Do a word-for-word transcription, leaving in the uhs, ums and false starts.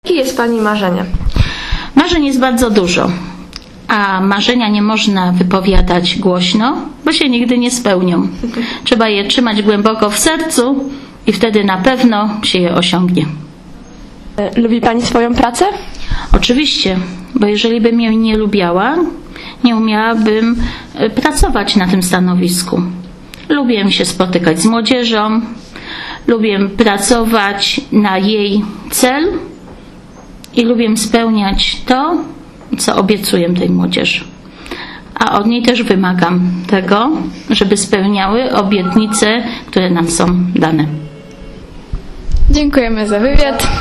Jakie jest Pani marzenie? Marzeń jest bardzo dużo, a marzenia nie można wypowiadać głośno, bo się nigdy nie spełnią. Trzeba je trzymać głęboko w sercu i wtedy na pewno się je osiągnie. Lubi Pani swoją pracę? Oczywiście, bo jeżeli bym jej nie lubiała, nie umiałabym pracować na tym stanowisku. Lubię się spotykać z młodzieżą, lubię pracować na jej cel i lubię spełniać to, co obiecuję tej młodzieży. A od niej też wymagam tego, żeby spełniały obietnice, które nam są dane. Dziękujemy za wywiad.